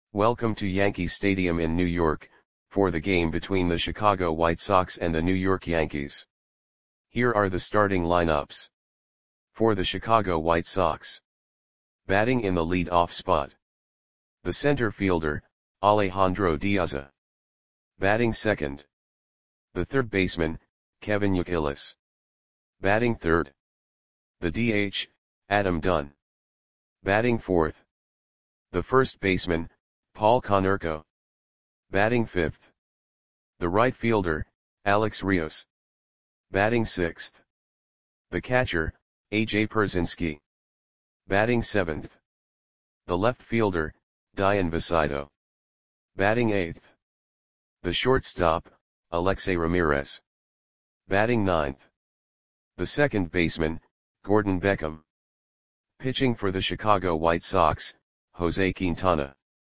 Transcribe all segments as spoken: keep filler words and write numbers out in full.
Welcome to Yankee Stadium in New York, for the game between the Chicago White Sox and the New York Yankees. Here are the starting lineups. For the Chicago White Sox. Batting in the lead-off spot. The center fielder, Alejandro De Aza. Batting second. The third baseman, Kevin Youkilis. Batting third. The D H, Adam Dunn. Batting fourth. The first baseman, Paul Konerko. Batting fifth. The right fielder, Alex Rios. Batting sixth. The catcher, A J Pierzynski. Batting seventh. The left fielder, Dayan Vicito. Batting eighth. The shortstop, Alexei Ramirez. Batting ninth. The second baseman, Gordon Beckham. Pitching for the Chicago White Sox, Jose Quintana.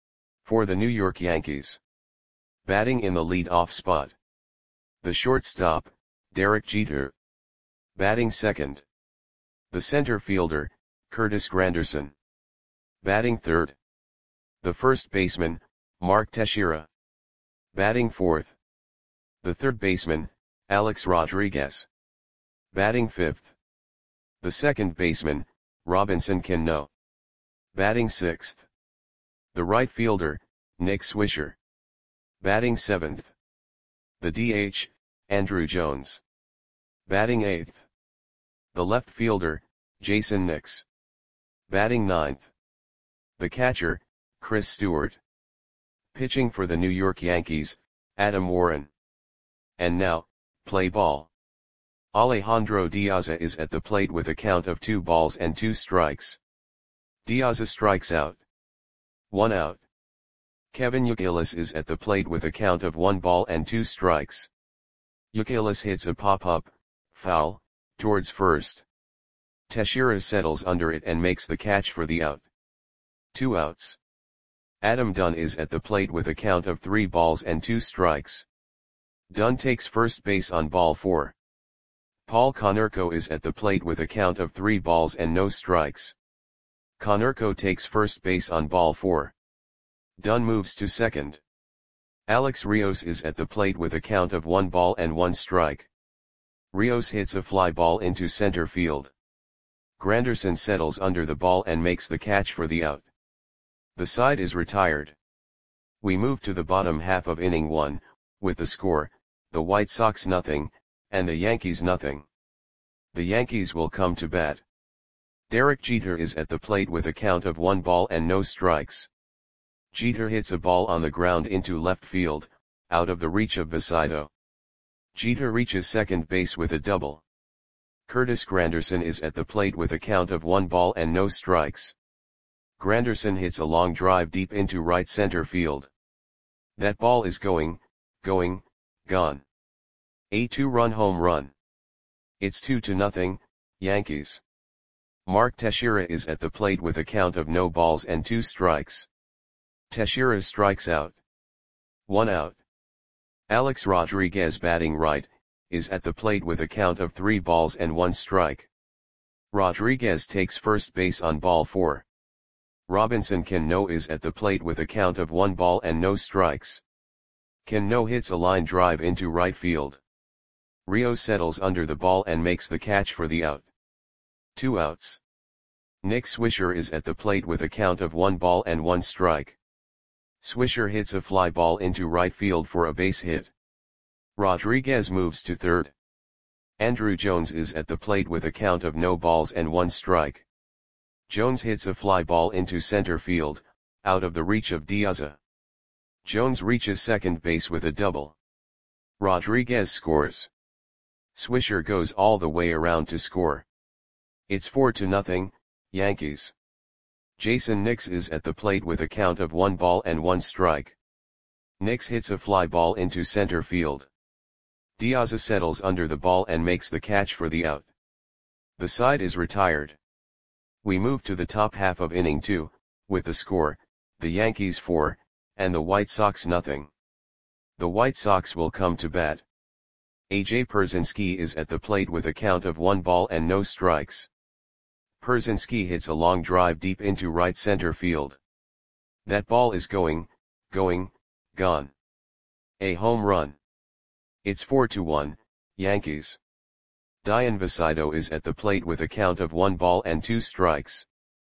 For the New York Yankees. Batting in the lead-off spot. The shortstop, Derek Jeter. Batting second. The center fielder, Curtis Granderson. Batting third. The first baseman, Mark Teixeira. Batting fourth. The third baseman, Alex Rodriguez. Batting fifth. The second baseman, Robinson Cano. Batting sixth. The right fielder, Nick Swisher. Batting seventh. The D H, Andruw Jones. Batting eighth. The left fielder, Jayson Nix. Batting ninth. The catcher, Chris Stewart. Pitching for the New York Yankees, Adam Warren. And now, play ball. Alejandro De Aza is at the plate with a count of two balls and two strikes. De Aza strikes out. One out. Kevin Youkilis is at the plate with a count of one ball and two strikes. Youkilis hits a pop-up, foul, towards first. Teixeira settles under it and makes the catch for the out. Two outs. Adam Dunn is at the plate with a count of three balls and two strikes. Dunn takes first base on ball four. Paul Konerko is at the plate with a count of three balls and no strikes. Konerko takes first base on ball four. Dunn moves to second. Alex Rios is at the plate with a count of one ball and one strike. Rios hits a fly ball into center field. Granderson settles under the ball and makes the catch for the out. The side is retired. We move to the bottom half of inning one, with the score, the White Sox nothing, and the Yankees nothing. The Yankees will come to bat. Derek Jeter is at the plate with a count of one ball and no strikes. Jeter hits a ball on the ground into left field, out of the reach of Vicito. Jeter reaches second base with a double. Curtis Granderson is at the plate with a count of one ball and no strikes. Granderson hits a long drive deep into right center field. That ball is going, going, gone. A two-run home run. It's two to nothing, Yankees. Mark Teixeira is at the plate with a count of no balls and two strikes. Teixeira strikes out. One out. Alex Rodriguez, batting right, is at the plate with a count of three balls and one strike. Rodriguez takes first base on ball four. Robinson Cano is at the plate with a count of one ball and no strikes. Cano hits a line drive into right field. Rio settles under the ball and makes the catch for the out. Two outs. Nick Swisher is at the plate with a count of one ball and one strike. Swisher hits a fly ball into right field for a base hit. Rodriguez moves to third. Andruw Jones is at the plate with a count of no balls and one strike. Jones hits a fly ball into center field, out of the reach of De Aza. Jones reaches second base with a double. Rodriguez scores. Swisher goes all the way around to score. It's four to nothing, Yankees. Jayson Nix is at the plate with a count of one ball and one strike. Nix hits a fly ball into center field. De Aza settles under the ball and makes the catch for the out. The side is retired. We move to the top half of inning two, with the score, the Yankees four, and the White Sox nothing. The White Sox will come to bat. A J Pierzynski is at the plate with a count of one ball and no strikes. Pierzynski hits a long drive deep into right center field. That ball is going, going, gone. A home run. It's four to one, Yankees. Dian Vasido is at the plate with a count of one ball and two strikes.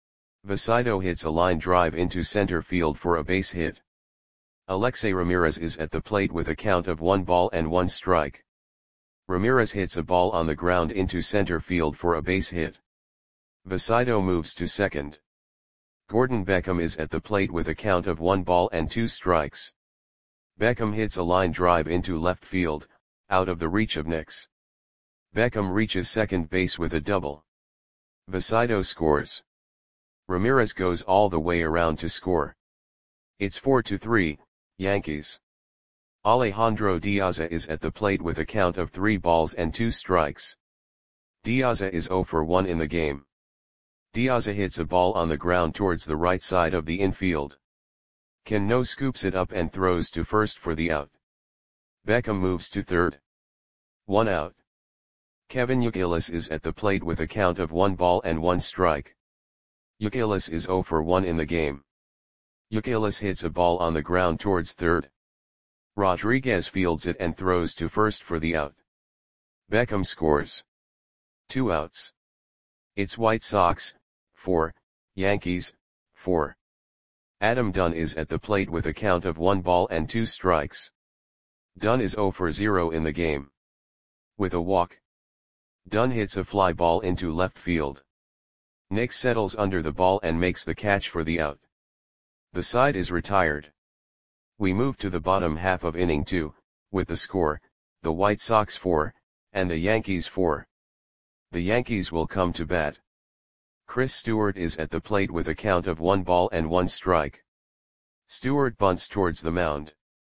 Vasido hits a line drive into center field for a base hit. Alexei Ramirez is at the plate with a count of one ball and one strike. Ramirez hits a ball on the ground into center field for a base hit. Vasido moves to second. Gordon Beckham is at the plate with a count of one ball and two strikes. Beckham hits a line drive into left field, out of the reach of Nix. Beckham reaches second base with a double. Vasido scores. Ramirez goes all the way around to score. It's four to three, Yankees. Alejandro Diaza is at the plate with a count of three balls and two strikes. Diaza is zero for one in the game. Diaza hits a ball on the ground towards the right side of the infield. Cano scoops it up and throws to first for the out. Beckham moves to third. One out. Kevin Youkilis is at the plate with a count of one ball and one strike. Youkilis is zero for one in the game. Youkilis hits a ball on the ground towards third. Rodriguez fields it and throws to first for the out. Beckham scores. Two outs. It's White Sox, four, Yankees, four. Adam Dunn is at the plate with a count of one ball and two strikes. Dunn is zero for zero in the game. With a walk, Dunn hits a fly ball into left field. Nix settles under the ball and makes the catch for the out. The side is retired. We move to the bottom half of inning two, with the score, the White Sox four, and the Yankees four. The Yankees will come to bat. Chris Stewart is at the plate with a count of one ball and one strike. Stewart bunts towards the mound.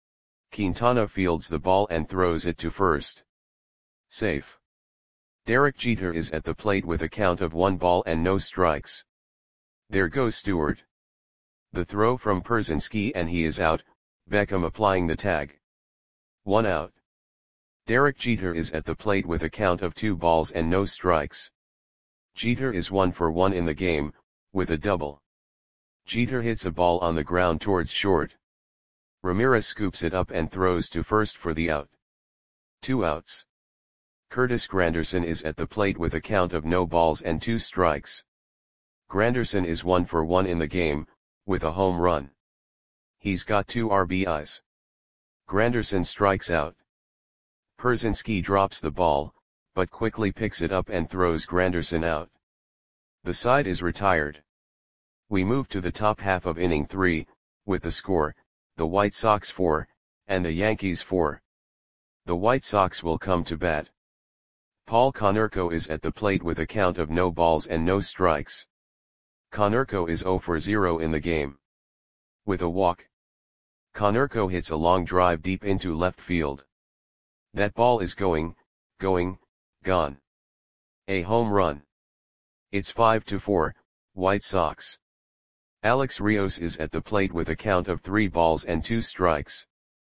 Quintana fields the ball and throws it to first. Safe. Derek Jeter is at the plate with a count of one ball and no strikes. There goes Stewart. The throw from Pierzynski and he is out, Beckham applying the tag. One out. Derek Jeter is at the plate with a count of two balls and no strikes. Jeter is one for one in the game, with a double. Jeter hits a ball on the ground towards short. Ramirez scoops it up and throws to first for the out. Two outs. Curtis Granderson is at the plate with a count of no balls and two strikes. Granderson is one for one in the game, with a home run. He's got two R B Is. Granderson strikes out. Pierzynski drops the ball, but quickly picks it up and throws Granderson out. The side is retired. We move to the top half of inning three, with the score, the White Sox four, and the Yankees four. The White Sox will come to bat. Paul Konerko is at the plate with a count of no balls and no strikes. Konerko is zero for zero in the game. With a walk, Konerko hits a long drive deep into left field. That ball is going, going, gone. A home run. It's five to four, White Sox. Alex Rios is at the plate with a count of three balls and two strikes.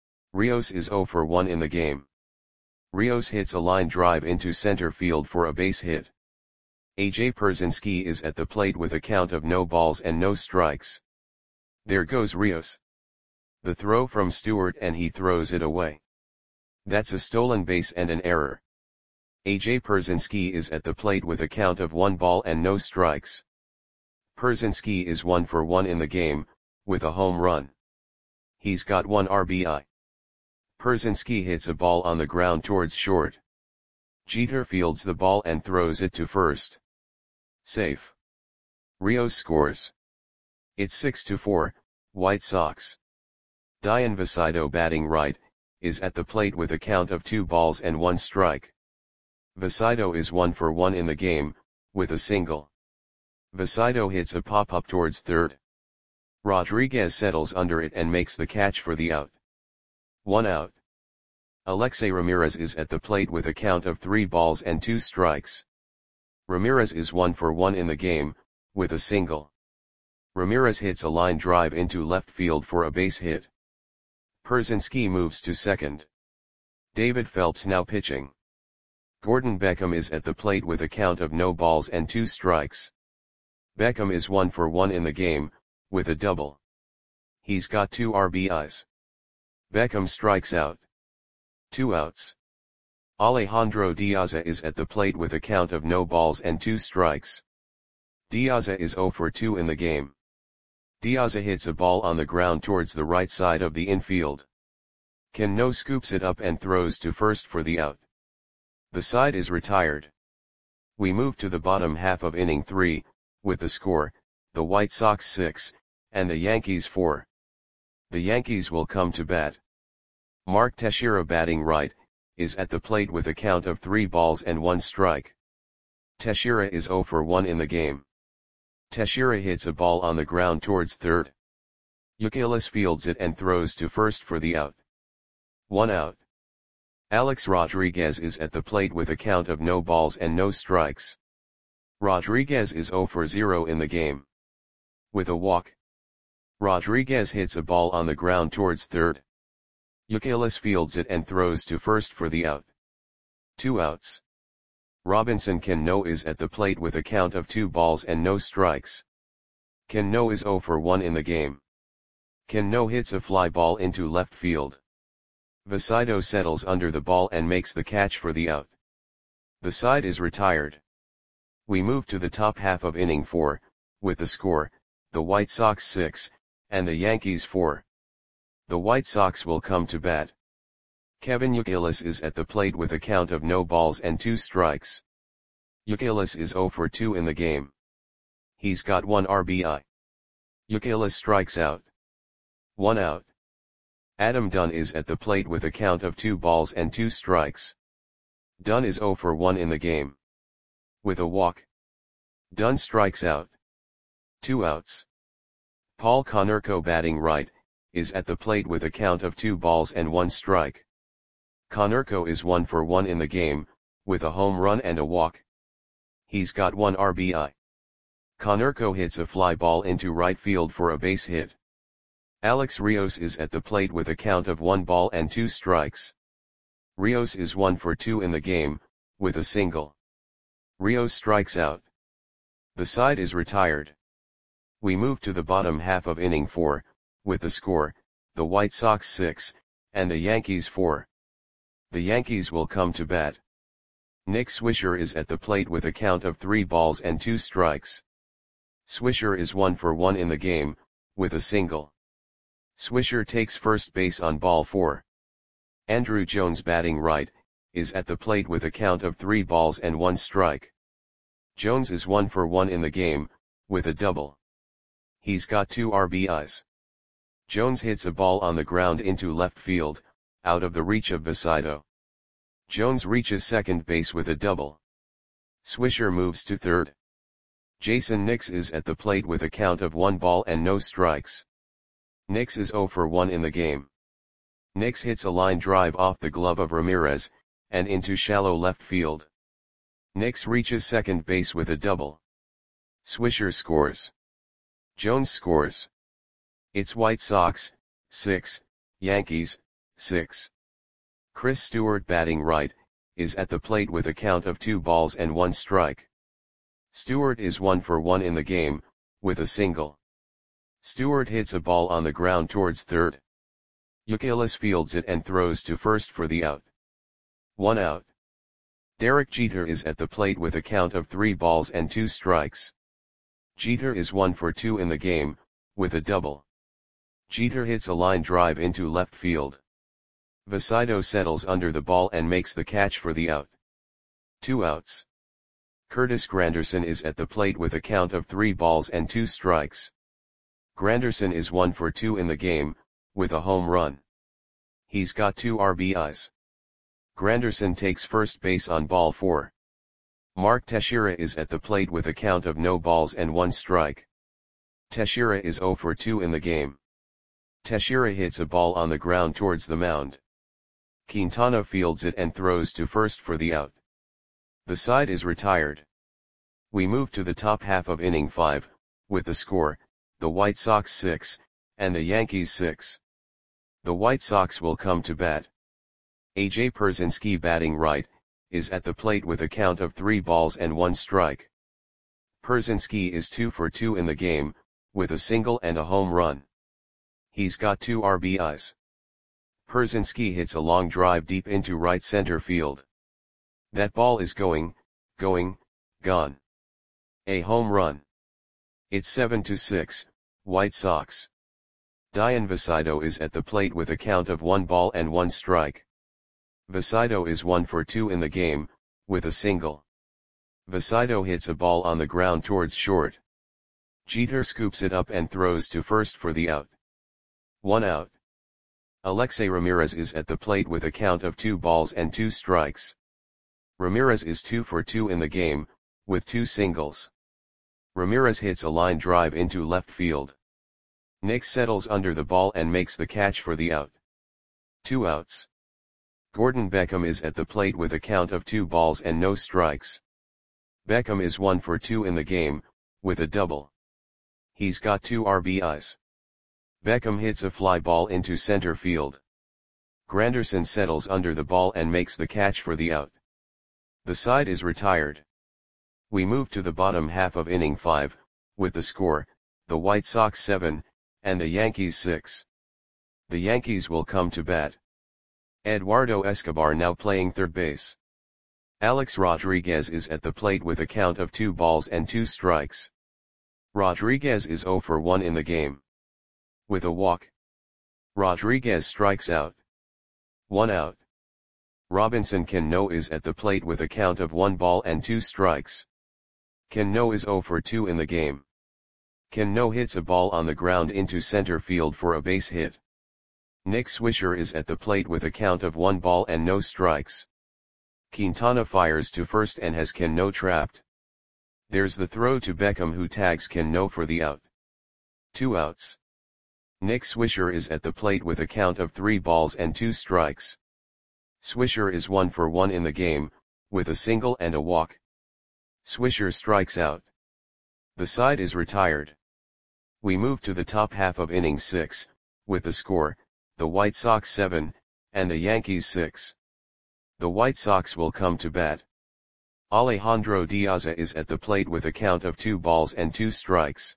Rios is zero for one in the game. Rios hits a line drive into center field for a base hit. A J Pierzynski is at the plate with a count of no balls and no strikes. There goes Rios. The throw from Stewart and he throws it away. That's a stolen base and an error. A J Pierzynski is at the plate with a count of one ball and no strikes. Pierzynski is one for one in the game, with a home run. He's got one R B I. Pierzynski hits a ball on the ground towards short. Jeter fields the ball and throws it to first. Safe. Rios scores. It's six to four, White Sox. Dian Vasido, batting right, is at the plate with a count of two balls and one strike. Vasido is one for one in the game, with a single. Vasido hits a pop-up towards third. Rodriguez settles under it and makes the catch for the out. One out. Alexei Ramirez is at the plate with a count of three balls and two strikes. Ramirez is one for one in the game, with a single. Ramirez hits a line drive into left field for a base hit. Pierzynski moves to second. David Phelps now pitching. Gordon Beckham is at the plate with a count of no balls and two strikes. Beckham is one for one in the game, with a double. He's got two R B Is. Beckham strikes out. Two outs. Alejandro Diaza is at the plate with a count of no balls and two strikes. Diaza is zero for two in the game. Diaza hits a ball on the ground towards the right side of the infield. Cano scoops it up and throws to first for the out. The side is retired. We move to the bottom half of inning three, with the score, the White Sox six, and the Yankees four. The Yankees will come to bat. Mark Teixeira, batting right, is at the plate with a count of three balls and one strike. Teixeira is zero for one in the game. Teixeira hits a ball on the ground towards third. Youkilis fields it and throws to first for the out. One out. Alex Rodriguez is at the plate with a count of no balls and no strikes. Rodriguez is zero for zero in the game. With a walk, Rodriguez hits a ball on the ground towards third. Youkilis fields it and throws to first for the out. Two outs. Robinson Cano is at the plate with a count of two balls and no strikes. Cano is zero for one in the game. Cano hits a fly ball into left field. Vasido settles under the ball and makes the catch for the out. The side is retired. We move to the top half of inning four, with the score, the White Sox six, and the Yankees four. The White Sox will come to bat. Kevin Youkilis is at the plate with a count of no balls and two strikes. Youkilis is zero for two in the game. He's got one R B I. Youkilis strikes out. One out. Adam Dunn is at the plate with a count of two balls and two strikes. Dunn is zero for one in the game. With a walk, Dunn strikes out. Two outs. Paul Konerko, batting right, is at the plate with a count of two balls and one strike. Konerko is one for one in the game, with a home run and a walk. He's got one R B I. Konerko hits a fly ball into right field for a base hit. Alex Rios is at the plate with a count of one ball and two strikes. Rios is one for two in the game, with a single. Rios strikes out. The side is retired. We move to the bottom half of inning four, with the score, the White Sox six, and the Yankees four. The Yankees will come to bat. Nick Swisher is at the plate with a count of three balls and two strikes. Swisher is one for one in the game, with a single. Swisher takes first base on ball four. Andrew Jones, batting right, is at the plate with a count of three balls and one strike. Jones is one for one in the game, with a double. He's got two R B Is. Jones hits a ball on the ground into left field, out of the reach of Vasido. Jones reaches second base with a double. Swisher moves to third. Jason Nix is at the plate with a count of one ball and no strikes. Nix is zero for one in the game. Nix hits a line drive off the glove of Ramirez, and into shallow left field. Nix reaches second base with a double. Swisher scores. Jones scores. It's White Sox, six, Yankees, six. Chris Stewart, batting right, is at the plate with a count of two balls and one strike. Stewart is one for one in the game, with a single. Stewart hits a ball on the ground towards third. Youkilis fields it and throws to first for the out. One out. Derek Jeter is at the plate with a count of three balls and two strikes. Jeter is one for two in the game, with a double. Jeter hits a line drive into left field. Vasido settles under the ball and makes the catch for the out. Two outs. Curtis Granderson is at the plate with a count of three balls and two strikes. Granderson is one for two in the game, with a home run. He's got two R B Is. Granderson takes first base on ball four. Mark Teixeira is at the plate with a count of no balls and one strike. Teixeira is zero for two in the game. Teixeira hits a ball on the ground towards the mound. Quintana fields it and throws to first for the out. The side is retired. We move to the top half of inning five, with the score, the White Sox six, and the Yankees six. The White Sox will come to bat. A J Pierzynski, batting right, is at the plate with a count of three balls and one strike. Pierzynski is two for two in the game, with a single and a home run. He's got two R B Is. Pierzynski hits a long drive deep into right center field. That ball is going, going, gone. A home run. It's seven to six, White Sox. Dian Vasido is at the plate with a count of one ball and one strike. Vasido is one for two in the game, with a single. Vasido hits a ball on the ground towards short. Jeter scoops it up and throws to first for the out. One out. Alexei Ramirez is at the plate with a count of two balls and two strikes. Ramirez is two for two in the game, with two singles. Ramirez hits a line drive into left field. Nix settles under the ball and makes the catch for the out. Two outs. Gordon Beckham is at the plate with a count of two balls and no strikes. Beckham is one for two in the game, with a double. He's got two R B Is. Beckham hits a fly ball into center field. Granderson settles under the ball and makes the catch for the out. The side is retired. We move to the bottom half of inning five, with the score, the White Sox seven, and the Yankees six. The Yankees will come to bat. Eduardo Escobar now playing third base. Alex Rodriguez is at the plate with a count of two balls and two strikes. Rodriguez is zero for one in the game. With a walk. Rodriguez strikes out. One out. Robinson Cano is at the plate with a count of one ball and two strikes. Cano is zero for two in the game. Cano hits a ball on the ground into center field for a base hit. Nick Swisher is at the plate with a count of one ball and no strikes. Quintana fires to first and has Cano trapped. There's the throw to Beckham, who tags Cano for the out. Two outs. Nick Swisher is at the plate with a count of three balls and two strikes. Swisher is one for one in the game, with a single and a walk. Swisher strikes out. The side is retired. We move to the top half of inning six, with the score, the White Sox seven, and the Yankees six. The White Sox will come to bat. Alejandro Diaza is at the plate with a count of two balls and two strikes.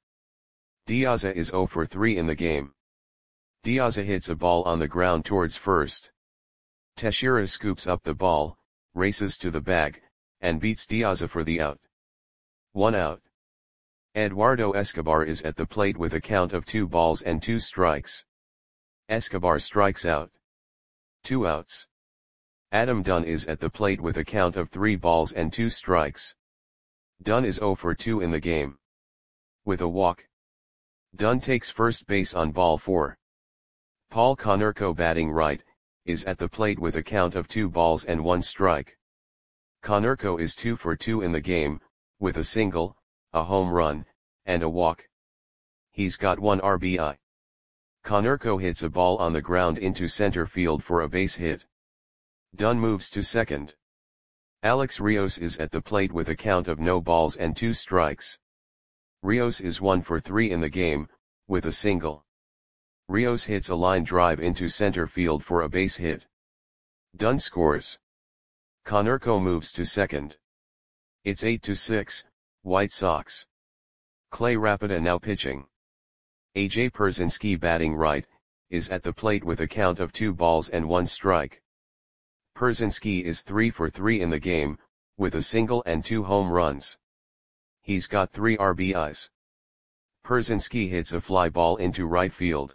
Diaza is zero for three in the game. Diaza hits a ball on the ground towards first. Teixeira scoops up the ball, races to the bag, and beats Diaza for the out. One out. Eduardo Escobar is at the plate with a count of two balls and two strikes. Escobar strikes out. Two outs. Adam Dunn is at the plate with a count of three balls and two strikes. Dunn is zero for two in the game. With a walk. Dunn takes first base on ball four. Paul Konerko, batting right, is at the plate with a count of two balls and one strike. Konerko is two for two in the game, with a single, a home run, and a walk. He's got one R B I. Konerko hits a ball on the ground into center field for a base hit. Dunn moves to second. Alex Rios is at the plate with a count of no balls and two strikes. Rios is one for three in the game, with a single. Rios hits a line drive into center field for a base hit. Dunn scores. Konerko moves to second. It's eight to six, White Sox. Clay Rapida now pitching. A J Pierzynski, batting right, is at the plate with a count of two balls and one strike. Pierzynski is three for three in the game, with a single and two home runs. He's got three R B Is. Pierzynski hits a fly ball into right field.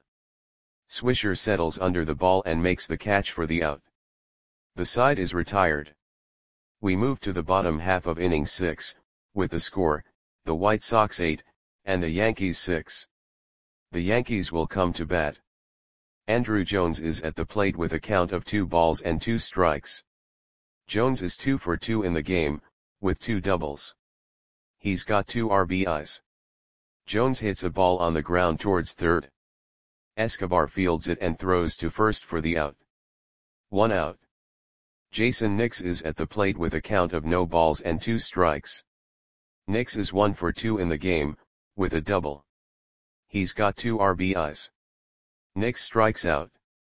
Swisher settles under the ball and makes the catch for the out. The side is retired. We move to the bottom half of inning six, with the score, the White Sox eight, and the Yankees six. The Yankees will come to bat. Andrew Jones is at the plate with a count of two balls and two strikes. Jones is two for two in the game, with two doubles. He's got two R B Is. Jones hits a ball on the ground towards third. Escobar fields it and throws to first for the out. One out. Jason Nix is at the plate with a count of no balls and two strikes. Nix is one for two in the game, with a double. He's got two R B Is. Nix strikes out.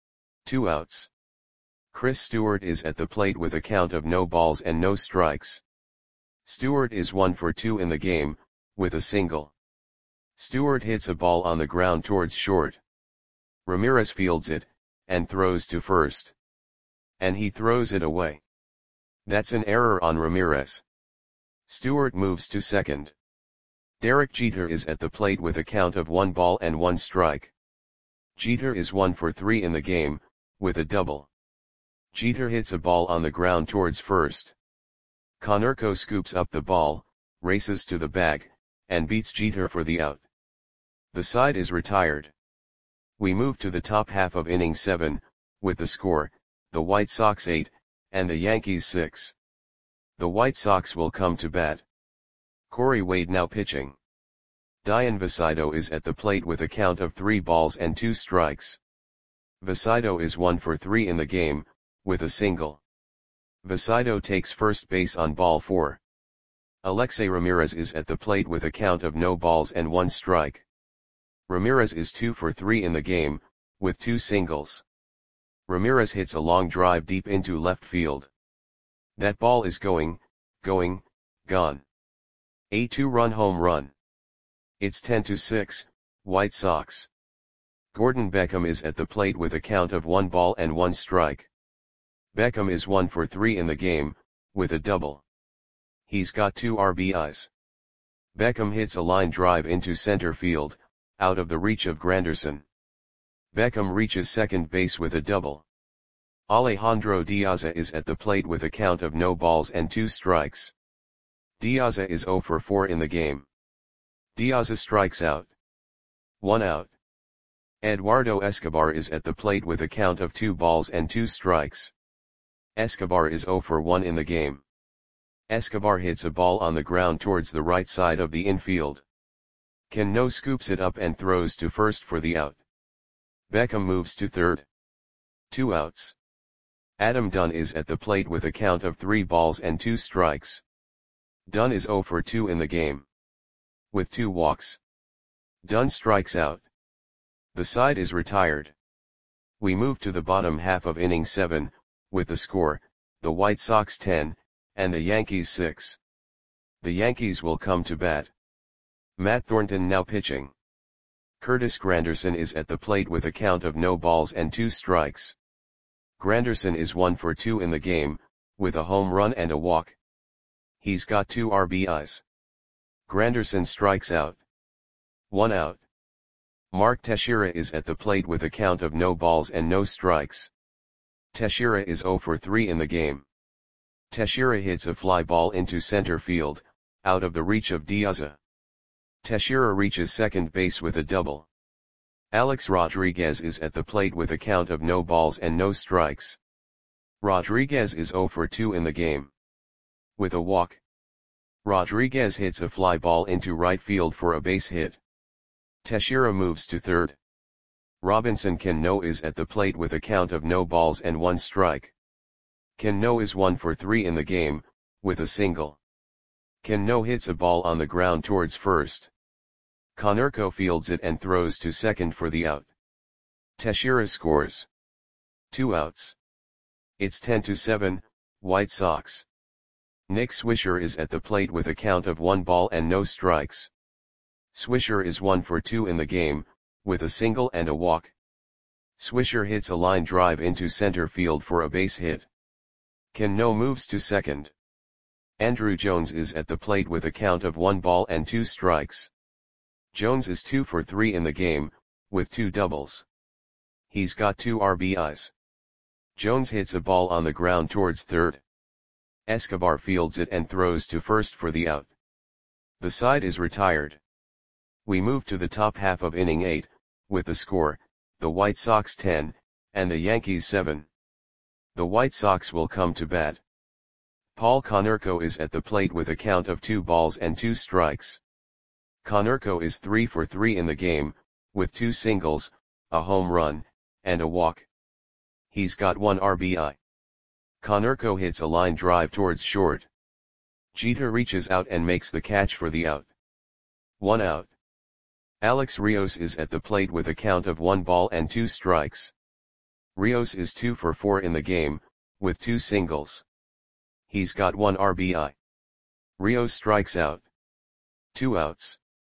Two outs. Chris Stewart is at the plate with a count of no balls and no strikes. Stewart is one for two in the game, with a single. Stewart hits a ball on the ground towards short. Ramirez fields it, and throws to first. And he throws it away. That's an error on Ramirez. Stewart moves to second. Derek Jeter is at the plate with a count of one ball and one strike. Jeter is one for three in the game, with a double. Jeter hits a ball on the ground towards first. Konerko scoops up the ball, races to the bag, and beats Jeter for the out. The side is retired. We move to the top half of inning seven, with the score, the White Sox eight, and the Yankees six. The White Sox will come to bat. Corey Wade now pitching. Dian Visido is at the plate with a count of three balls and two strikes. Visido is one for three in the game, with a single. Visido takes first base on ball four. Alexei Ramirez is at the plate with a count of no balls and one strike. Ramirez is two for three in the game, with two singles. Ramirez hits a long drive deep into left field. That ball is going, going, gone. A two-run home run. It's ten to six, White Sox. Gordon Beckham is at the plate with a count of one ball and one strike. Beckham is one for three in the game, with a double. He's got two R B Is. Beckham hits a line drive into center field, out of the reach of Granderson. Beckham reaches second base with a double. Alejandro Diaza is at the plate with a count of no balls and two strikes. Diaza is zero for four in the game. Diaza strikes out. One out. Eduardo Escobar is at the plate with a count of two balls and two strikes. Escobar is zero for one in the game. Escobar hits a ball on the ground towards the right side of the infield. Cano scoops it up and throws to first for the out. Beckham moves to third. Two outs. Adam Dunn is at the plate with a count of three balls and two strikes. Dunn is zero for two in the game. With two walks. Dunn strikes out. The side is retired. We move to the bottom half of inning seven, with the score, the White Sox ten, and the Yankees six. The Yankees will come to bat. Matt Thornton now pitching. Curtis Granderson is at the plate with a count of no balls and two strikes. Granderson is one for two in the game, with a home run and a walk. He's got two R B Is. Granderson strikes out. One out. Mark Teixeira is at the plate with a count of no balls and no strikes. Teixeira is zero for three in the game. Teixeira hits a fly ball into center field, out of the reach of Diaza. Teixeira reaches second base with a double. Alex Rodriguez is at the plate with a count of no balls and no strikes. Rodriguez is zero for two in the game. With a walk. Rodriguez hits a fly ball into right field for a base hit. Teixeira moves to third. Robinson Cano is at the plate with a count of no balls and one strike. Cano is one for three in the game, with a single. Cano hits a ball on the ground towards first. Konerko fields it and throws to second for the out. Teixeira scores. Two outs. It's ten to seven, White Sox. Nick Swisher is at the plate with a count of one ball and no strikes. Swisher is one for two in the game, with a single and a walk. Swisher hits a line drive into center field for a base hit. Cano moves to second. Andrew Jones is at the plate with a count of one ball and two strikes. Jones is two for three in the game, with two doubles. He's got two R B Is. Jones hits a ball on the ground towards third. Escobar fields it and throws to first for the out. The side is retired. We move to the top half of inning eight, with the score, the White Sox ten, and the Yankees seven. The White Sox will come to bat. Paul Konerko is at the plate with a count of two balls and two strikes. Konerko is three for three in the game, with two singles, a home run, and a walk. He's got one R B I. Konerko hits a line drive towards short. Jeter reaches out and makes the catch for the out. One out. Alex Rios is at the plate with a count of one ball and two strikes. Rios is two for four in the game, with two singles. He's got one R B I. Rios strikes out. Two outs.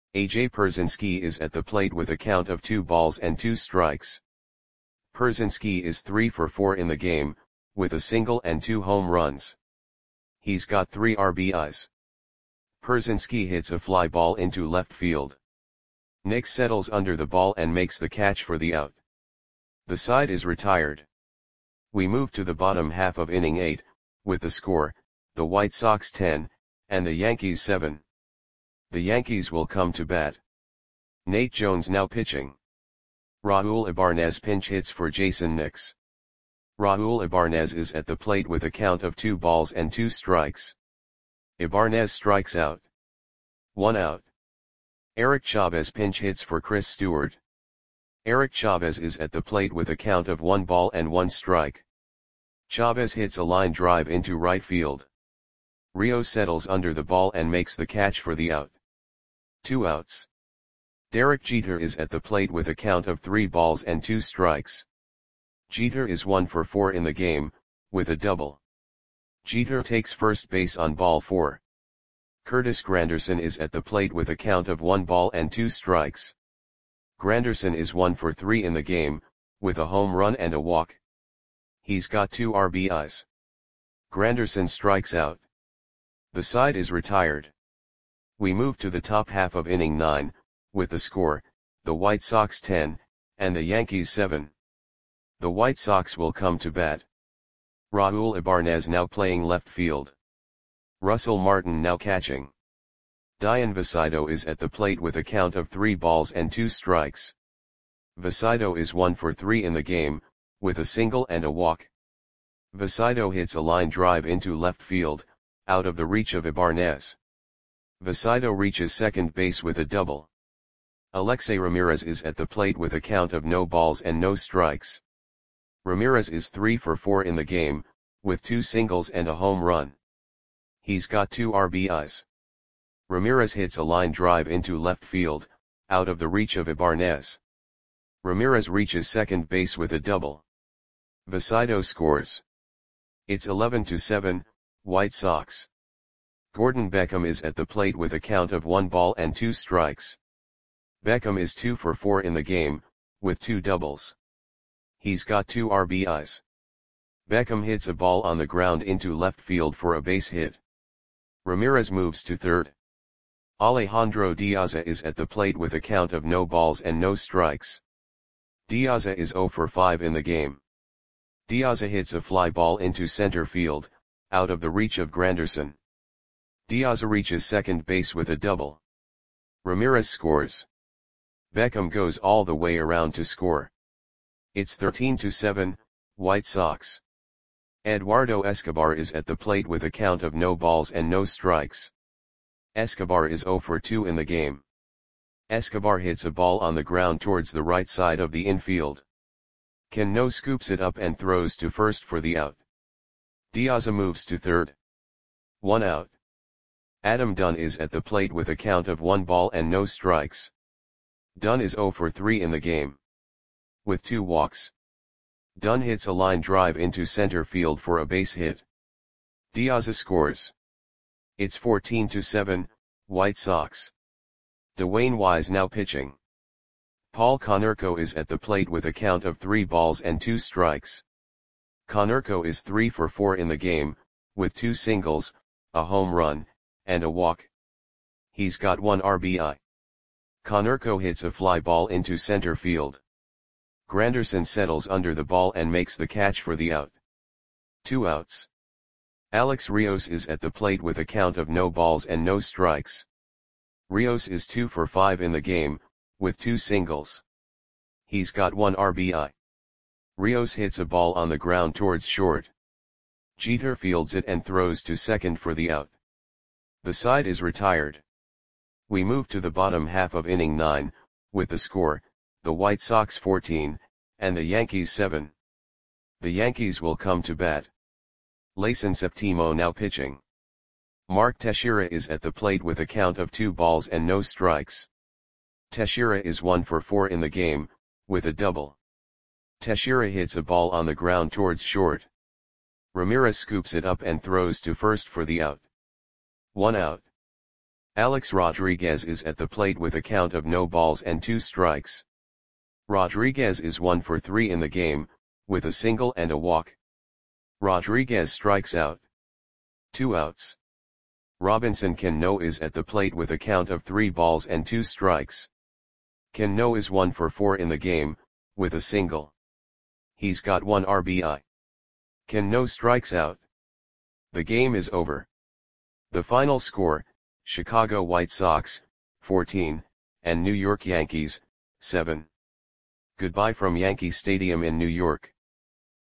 A J Pierzynski is at the plate with a count of two balls and two strikes. Pierzynski is three for four in the game, with a single and two home runs. He's got three R B Is. Pierzynski hits a fly ball into left field. Nick settles under the ball and makes the catch for the out. The side is retired. We move to the bottom half of inning eight, with the score, the White Sox ten, and the Yankees seven. The Yankees will come to bat. Nate Jones now pitching. Raul Ibanez pinch hits for Jason Nix. Raul Ibanez is at the plate with a count of two balls and two strikes. Ibanez strikes out. One out. Eric Chavez pinch hits for Chris Stewart. Eric Chavez is at the plate with a count of one ball and one strike. Chavez hits a line drive into right field. Rios settles under the ball and makes the catch for the out. Two outs. Derek Jeter is at the plate with a count of three balls and two strikes. Jeter is one for four in the game, with a double. Jeter takes first base on ball four. Curtis Granderson is at the plate with a count of one ball and two strikes. Granderson is one for three in the game, with a home run and a walk. He's got two R B Is. Granderson strikes out. The side is retired. We move to the top half of inning nine, with the score, the White Sox ten, and the Yankees seven. The White Sox will come to bat. Raul Ibanez now playing left field. Russell Martin now catching. Dian Vasido is at the plate with a count of three balls and two strikes. Vasido is one for three in the game, with a single and a walk. Vasido hits a line drive into left field, out of the reach of Ibanez. Vasido reaches second base with a double. Alexei Ramirez is at the plate with a count of no balls and no strikes. Ramirez is three for four in the game, with two singles and a home run. He's got two R B Is. Ramirez hits a line drive into left field, out of the reach of Ibanez. Ramirez reaches second base with a double. Vasido scores. It's eleven to seven, White Sox. Gordon Beckham is at the plate with a count of one ball and two strikes. Beckham is two for four in the game, with two doubles. He's got two R B Is. Beckham hits a ball on the ground into left field for a base hit. Ramirez moves to third. Alejandro Diaza is at the plate with a count of no balls and no strikes. Diaza is zero for five in the game. Diaza hits a fly ball into center field, out of the reach of Granderson. Diaza reaches second base with a double. Ramirez scores. Beckham goes all the way around to score. It's thirteen to seven, White Sox. Eduardo Escobar is at the plate with a count of no balls and no strikes. Escobar is zero for two in the game. Escobar hits a ball on the ground towards the right side of the infield. Cano scoops it up and throws to first for the out. Diaza moves to third. One out. Adam Dunn is at the plate with a count of one ball and no strikes. Dunn is zero for three in the game. With two walks. Dunn hits a line drive into center field for a base hit. Diaza scores. It's fourteen to seven, White Sox. Dwayne Wise now pitching. Paul Konerko is at the plate with a count of three balls and two strikes. Konerko is three for four in the game, with two singles, a home run, and a walk. He's got one R B I. Konerko hits a fly ball into center field. Granderson settles under the ball and makes the catch for the out. Two outs. Alex Rios is at the plate with a count of no balls and no strikes. Rios is two for five in the game, with two singles. He's got one R B I. Rios hits a ball on the ground towards short. Jeter fields it and throws to second for the out. The side is retired. We move to the bottom half of inning nine, with the score, the White Sox fourteen, and the Yankees seven. The Yankees will come to bat. Layson Septimo now pitching. Mark Teixeira is at the plate with a count of two balls and no strikes. Teixeira is one for four in the game, with a double. Teixeira hits a ball on the ground towards short. Ramirez scoops it up and throws to first for the out. One out. Alex Rodriguez is at the plate with a count of no balls and two strikes. Rodriguez is one for three in the game, with a single and a walk. Rodriguez strikes out. Two outs. Robinson Cano is at the plate with a count of three balls and two strikes. Cano is one for four in the game, with a single. He's got one R B I. Cano strikes out. The game is over. The final score, Chicago White Sox, fourteen, and New York Yankees, seven. Goodbye from Yankee Stadium in New York.